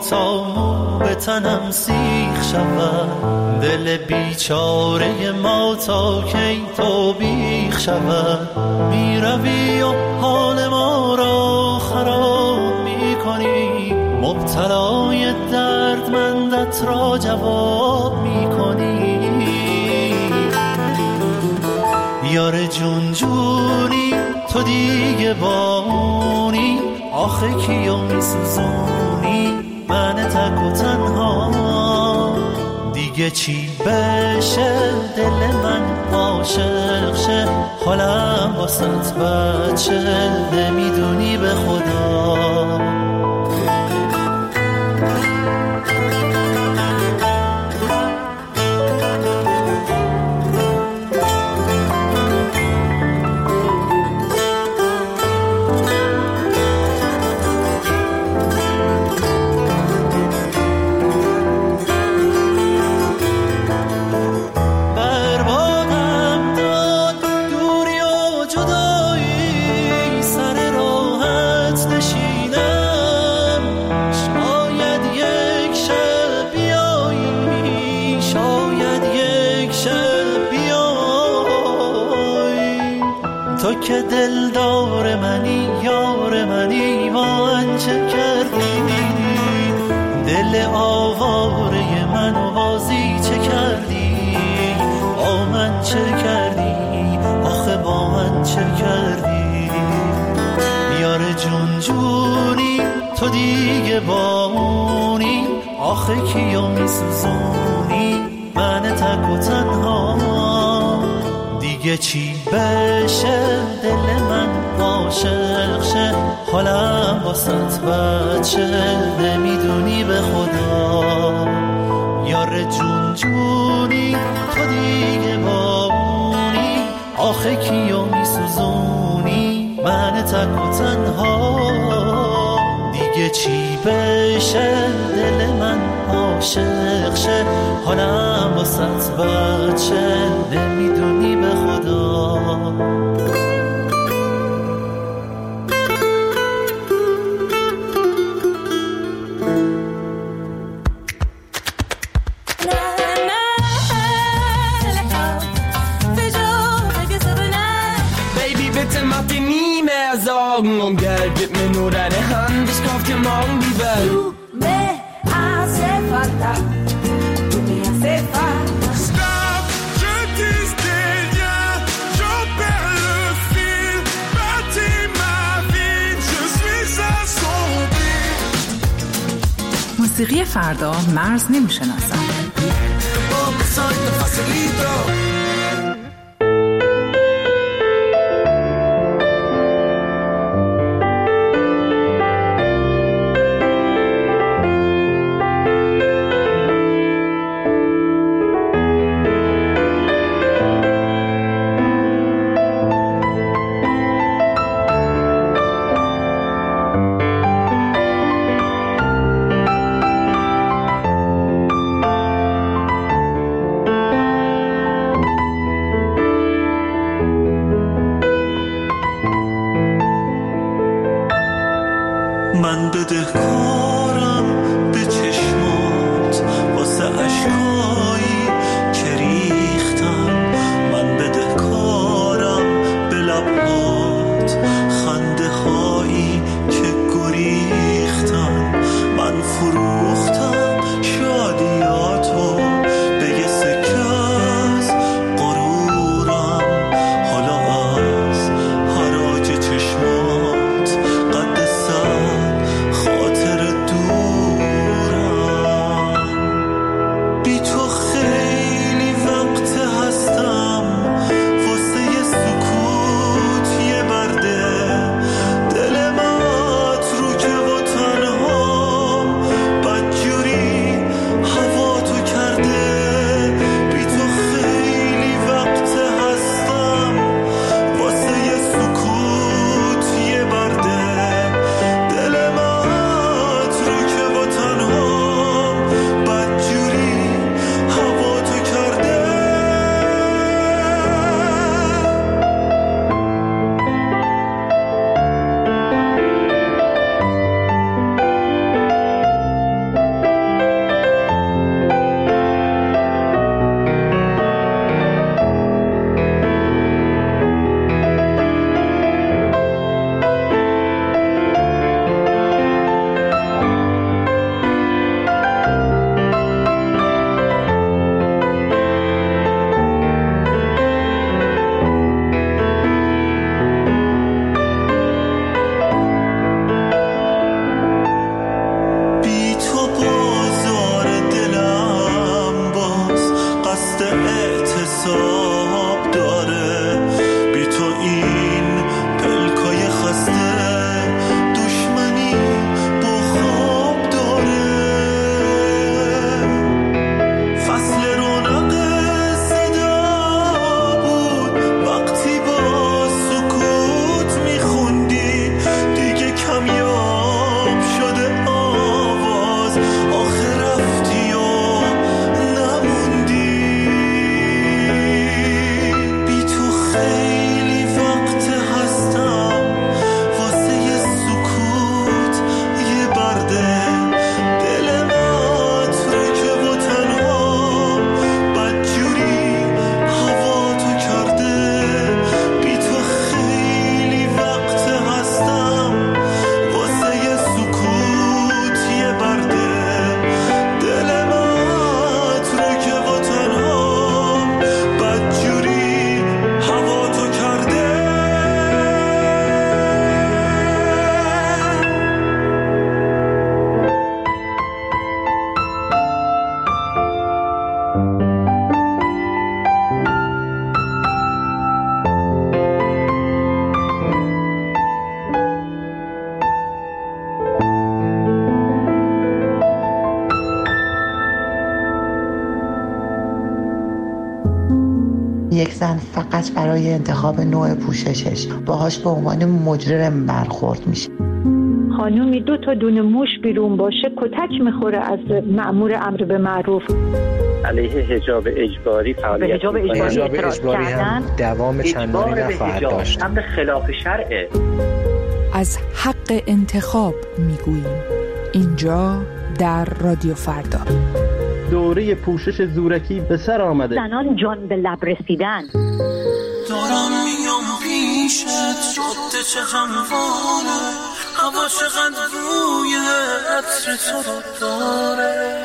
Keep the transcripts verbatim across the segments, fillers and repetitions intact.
تا مو به تنم سیخ شود، دل بیچاره ما تا کی تو بیخ شود. می روی و حال ما را خراب می کنی، مبتلای دردمندت را جواب می کنی. یار جون جونی تو دیگه بامونی، آخه کیو می سوزونی من تک و تنها. دیگه چی بشه دل من عاشق شه، حالم واسط بچه نمیدونی به خدا. که دلدار منی یار منی، من چه کردی؟ دل آواره منو بازی چه کردی؟ با من چه کردی؟ آخه با من چه کردی؟ یار جون جونی تو دیگه بامونی، آخه کیو میسوزونی من تک و تنها. دیگه چی بشه دل من عاشق شه، حالم واسط بچه نمیدونی به خدا. یار جون جونی تو دیگه بامونی، آخه کیو میسوزونی من تک و تنها. دیگه چی بشه دل من عاشق شه، حالم واسط بچه نمیدونی به خدا. Baby, bitte mach dir nie mehr Sorgen um Geld, gib mir nur deine Hand, ich kauf dir morgen die Welt. Du me hace falta, tu me hace falta. Stop, je dis des liens, j'en perds le fil, bâtis ma vie, je suis assombri. موسیقی فردا مرز نمیشناسد. من بدهکارم به چشمات واسه عشقایی که ریختم، من بدهکارم به لبات خنده هایی که گریختم. من فروختم شادیاتو به یه سکه از غرورم، حالا از حراج چشمات قد سر خاطر فقط برای انتخاب نوع پوششش باهاش به عنوان مجرم برخورد میشه. خانومی دو تا دونه موش بیرون باشه کتک میخوره از مأمور امر به معروف. علیه حجاب اجباری فعالیت حجاب اجباری, حجاب اجباری هم دوام چندانی نخواهد داشت. امر خلاف شرعه. از حق انتخاب میگوییم اینجا در رادیو فردا. دوره پوشش زورکی به سر آمده. زنان جان به لب رسیدن. دارم میام پیشت جاده چه همواره، هوا چقدر روی عطر تو رو داره.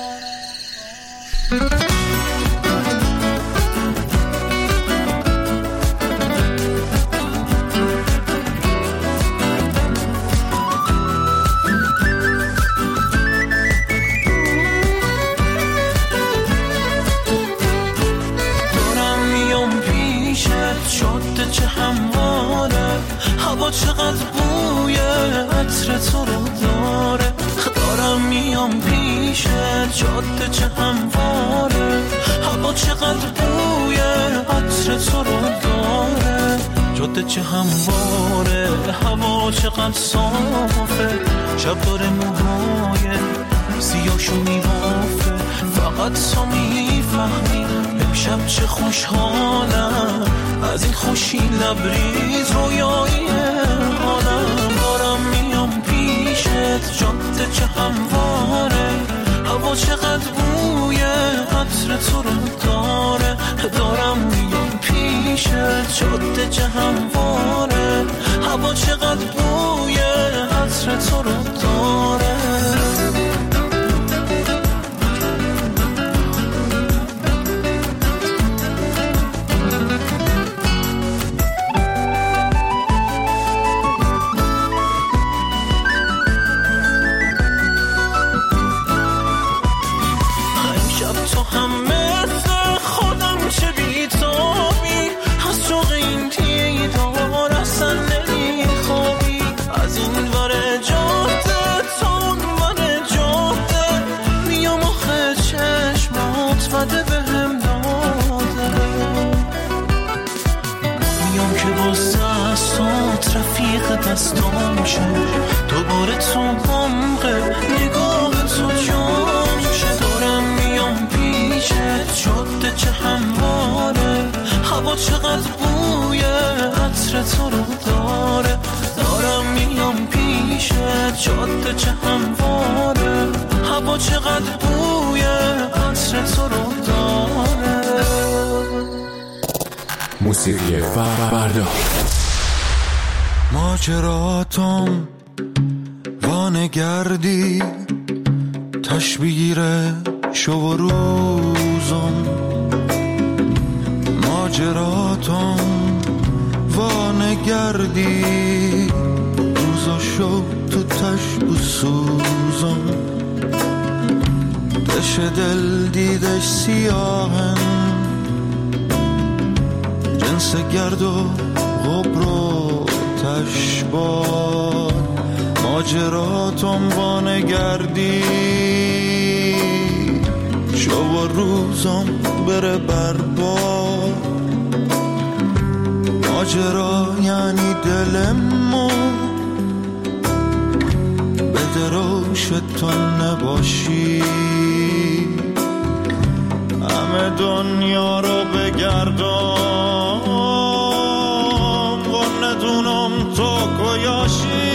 جاده چه همواره، هوا چقدر بوی عطر تو رو داره. دارم میام پیشت جاده چه همواره، هوا چقدر بوی عطر تو رو داره. جاده چه همواره، هوا چقدر صافه، شب داره موهای سیاهشو میبافه. فقط تو میفهمی امشب چه خوشحالم، از این خوشی لبریز رویایی حالم. دارم میام پیشت جاده چه همواره، هوا چقدر بوی عطر تو رو داره. دارم میام پیشت جاده چه همواره، هوا چقدر بوی عطر تو رو داره. دستام شه دوباره تو عمق نگاه تو جام شه. دارم میام پیشت جاده چه همواره، هوا چقدر بوی عطر تو رو داره. دارم میام پیشت جاده چه همواره، هوا چقدر بوی عطر تو رو داره. موسیقی فردا. ماجراتم وانگردی تشبیره شو و روزم. ماجراتم وانگردی روزا شو تو تشب و سوزم. دش دل دیدش سیاهن جنس گرد و غبرو تشبار. ماجراتم وانگردی شو و روزم بره بربار. ماجرا یعنی دلمو به دروش تو نباشی، همه دنیا رو بگردم و ندونم تو کجایی.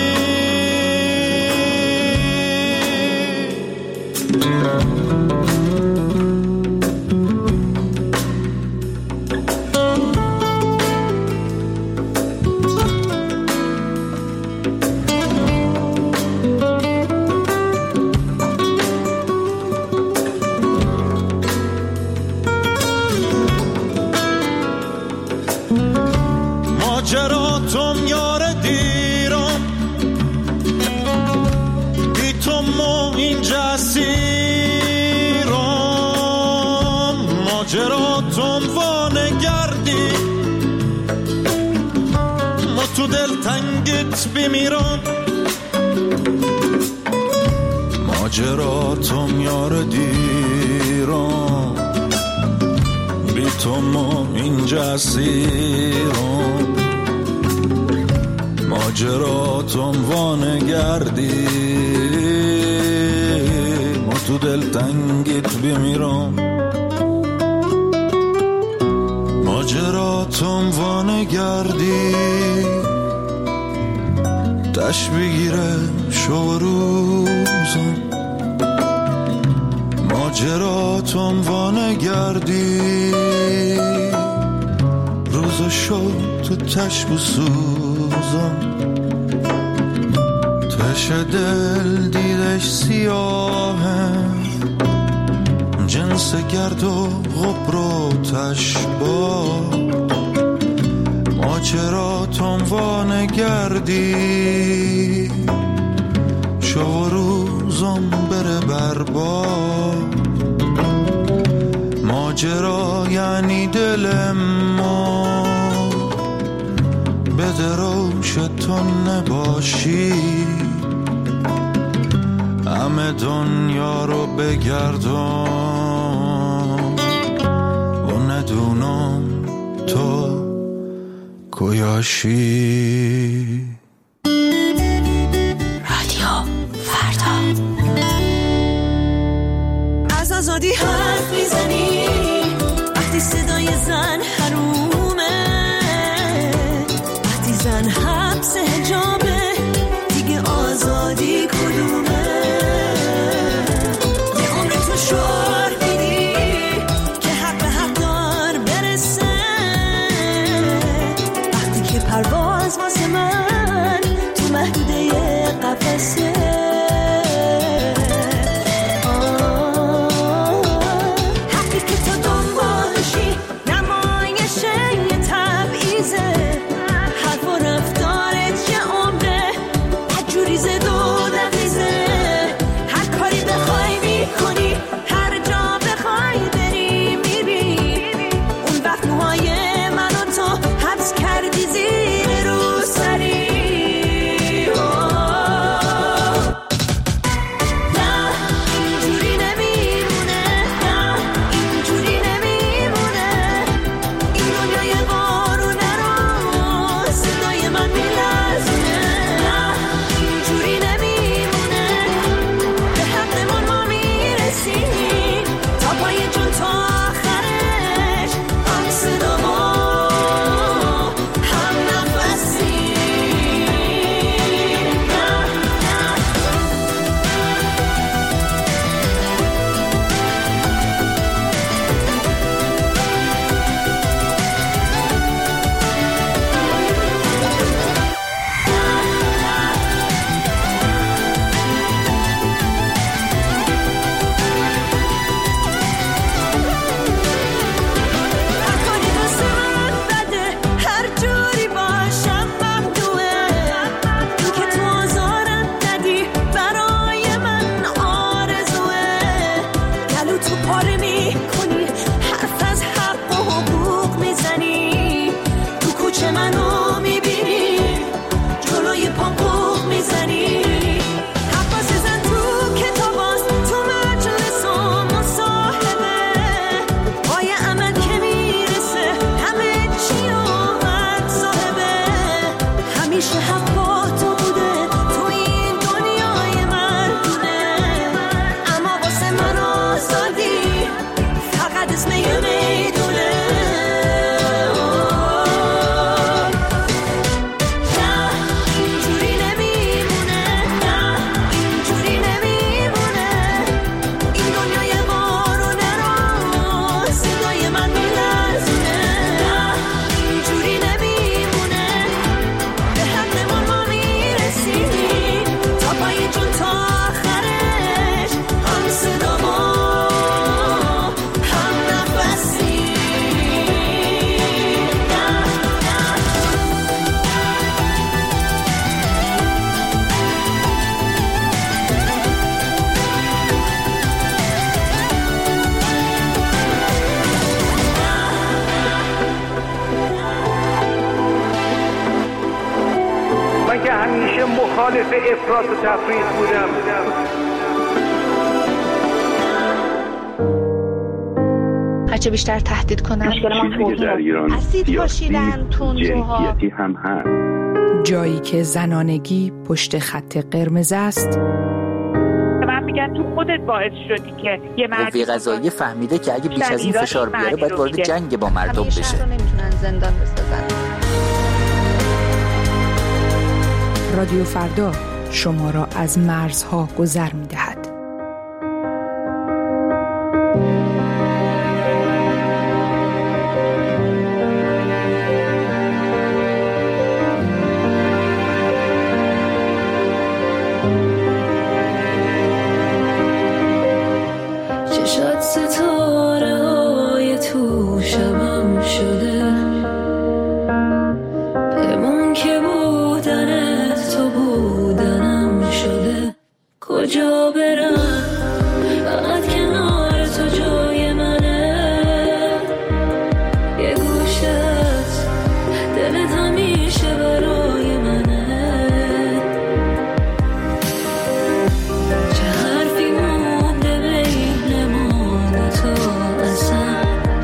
ماجراتم یار دیرم بی تو ما اینجا اسیرم. ماجراتم وانگردی ما تو دل تنگت بمیرم. ماجراتم یار دیرم بی تو ما اینجا اسیرم، ماجرات عنوان گردی ما تو دلتنگیت بمیرم، ماجرات عنوان گردی تش بگیره شو روزم، ماجرات عنوان گردی روز شد تو تش بسوزم، تش دل دیدش سیاهه جنس گرد و غبر و تشبا، ماجرات عنوان گردی شو روزم بره برباد، ماجرا یعنی دل ما به دروش تو نباشی، همه دنیا رو بگردم و ندونم تو کجاشی. آزادی حرف میزنی وقتی صدای زن حرومه، وقتی زن حبس حجابه دیگه آزادی کدومه؟ یه عمر تو شعار میدی که حق به حق دار برسه، وقتی که پرواز واسه من تو محدوده قفسه، مخالف افراط و تفریط بودم. هرچه بیشتر تهدید کنن. چیزی که در ایران اسید پاشیدن، تندروها، جنسیتی هم هست. جایی که زنانگی پشت خط قرمز است. من میگم تو خودت باعث شدی که یه مرد قوه قضاییه فهمیده که اگه بیش از این فشار بیاره باید وارد جنگ با مردم بشه. همیشه نمیتونن زندان بسازن. رادیو فردا شما را از مرزها گذر می‌دهد. چشات ستاره های تو شبم شده، بمون که بودنت تو بودنم شده. کجا برم فقط کنار تو جای منه، یه گوشت دلت همیشه برای منه. چه حرفی مونده بین ما دوتا اصلا،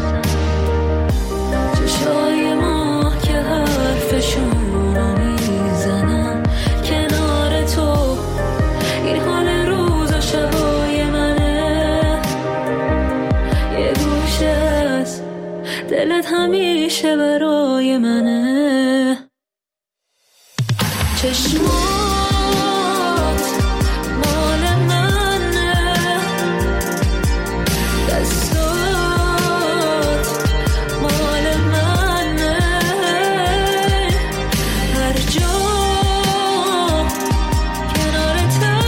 چشای ما که حرفشون رو میزنن کنار تو. این حال روز و شبای منه، یه گوشه است دلت همیشه برای منه. چشمات مال منه، دستات مال منه، هر جا کنارتم،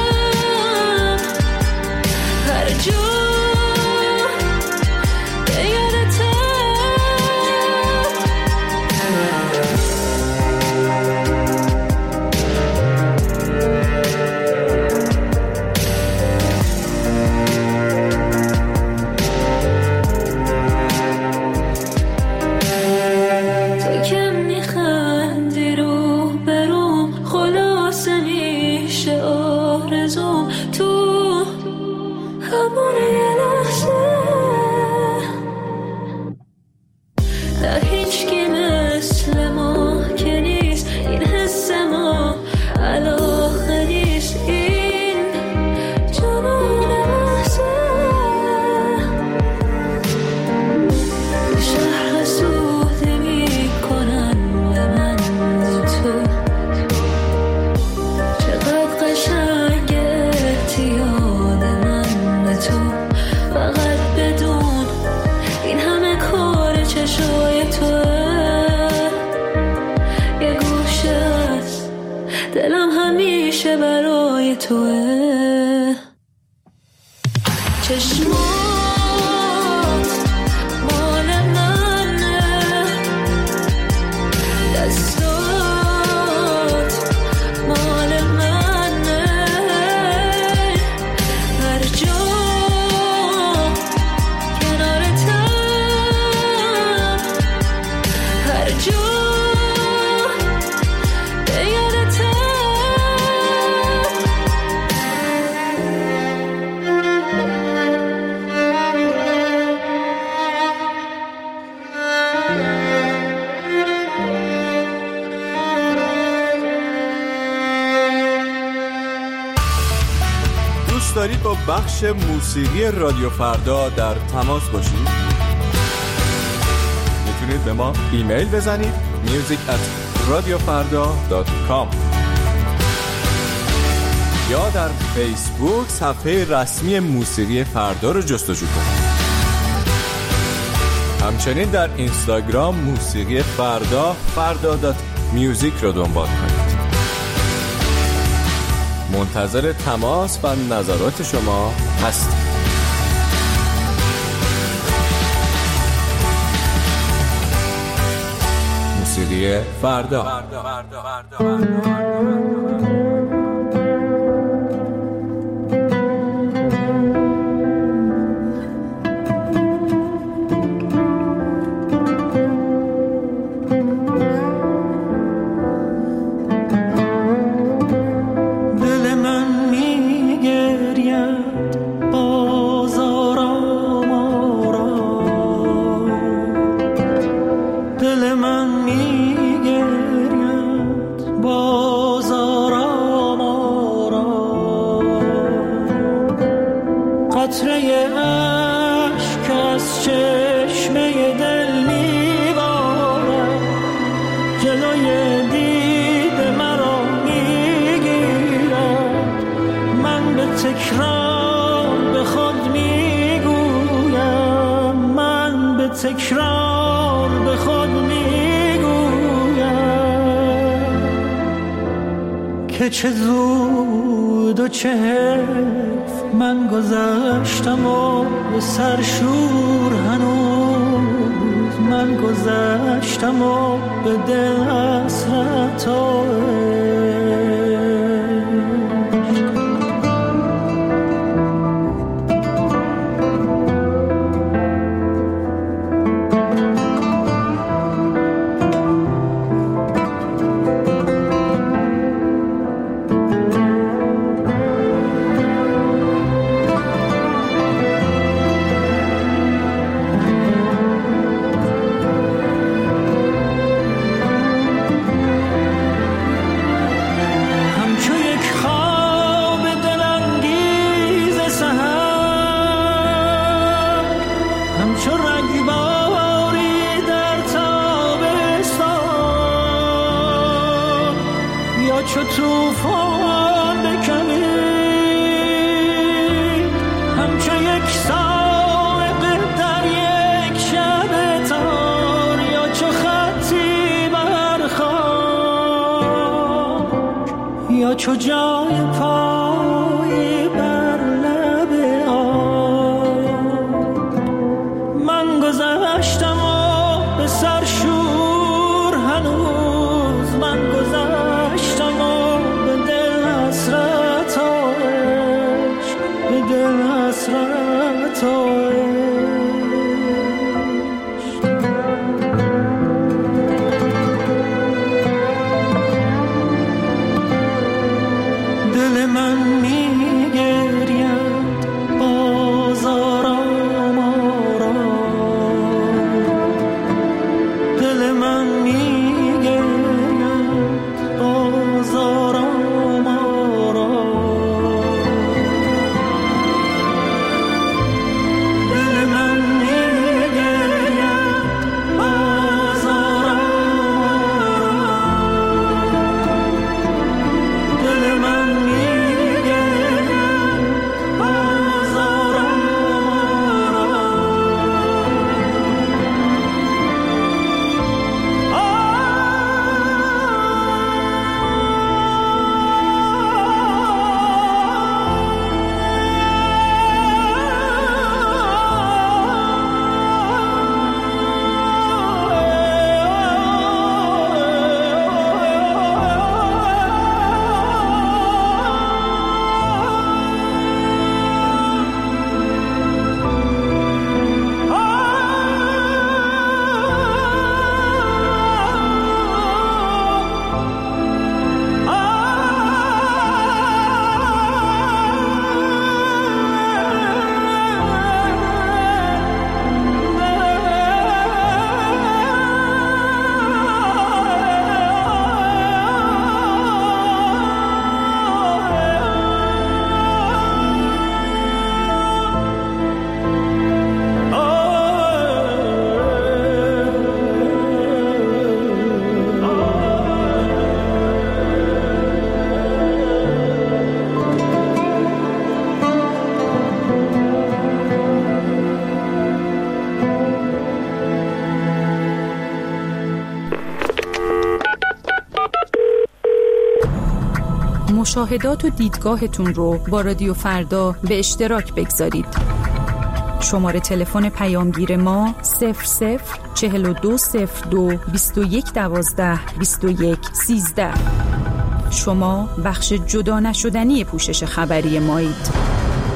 هر جا به یادتم. تو که میخندی رو بروم، خلاصه میشه آرزوم تو همون یه لحظه. نه هیچکی مثل ما که نیست، این حس ما علاقه نیست. این جنون لحظه شهر سوده میکنن به من و تو. چقدر قشنگ اعتیاد من به تو، فقط بدون این همه کار چشای توه. یه گوشه است دلم همیشه برای توه. چشمات مال منه، دستات مال منه، هر جا کنارتم، هر جا به یادتم. دوست دارید با بخش موسیقی رادیو فردا در تماس باشید؟ میتونید به ما ایمیل بزنید music at radiofarda dot com یا در فیسبوک صفحه رسمی موسیقی فردا رو جستجو کنید. همچنین در اینستاگرام موسیقی فردا فردا دات میوزیک رو دنبال کنید. منتظر تماس و نظرات شما هستیم. موسیقی فردا. بازار آمارا جلوی دید مرا میگیرد. من به تکرار به خود میگویم، من به تکرار به خود میگویم که چه زود و چه حیف من گذشتم و به سرشور هنوز من گذشتم و به دل حسرت و چو جای پای بر لب آب من گذشتم و به سرشور هنوز من گذشتم و به دل حسرت و عشق به دل حسرت و مشاهدات و دیدگاهتون رو با رادیو فردا به اشتراک بگذارید. شماره تلفن پیامگیر ما صفر صفر چهل و دو صفر دو بیست و یک دوازده بیست و یک سیزده. شما بخش جدا نشدنی پوشش خبری مایید.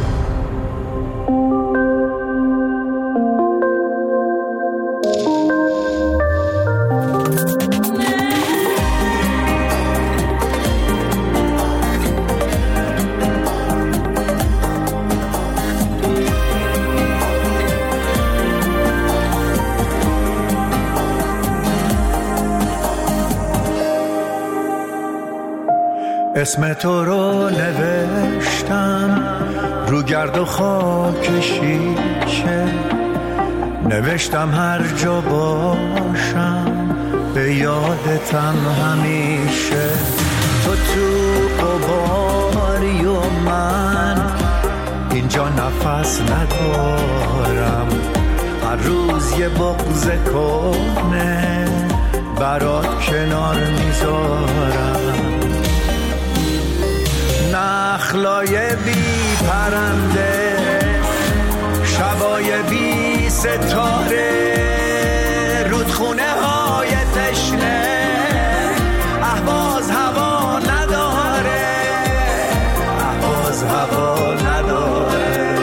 اسم تو رو نوشتم رو گرد و خاک شیشه، نوشتم هر جا باشم به به یادتم همیشه. تو تو قباری و من اینجا نفس ندارم، هر روز یه بغض کنه برات کنار میذارم. نخلای بی پرنده، شبای بی ستاره، رودخونه های تشنه، اهواز هوا نداره، اهواز هوا نداره.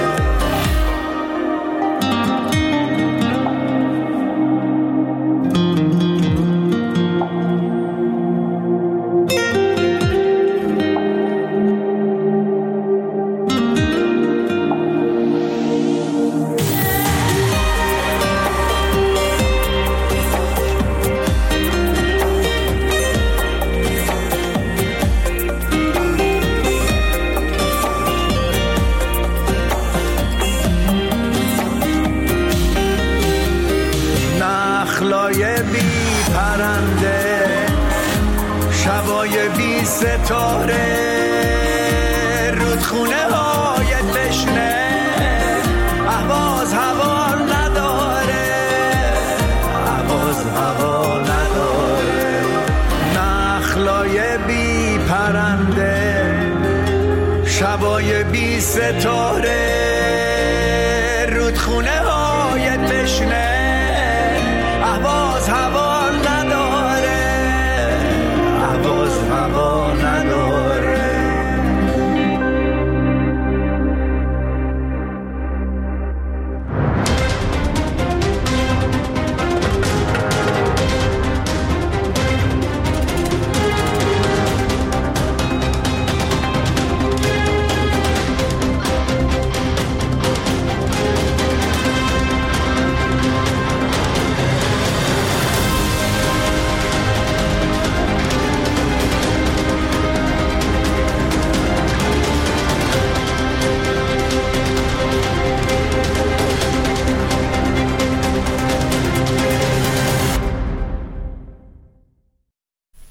شبای بی ستاره، رودخونه های تشنه، اهواز هوا نداره، اهواز هوا نداره. نخلای بی پرنده، شبای بی ستاره،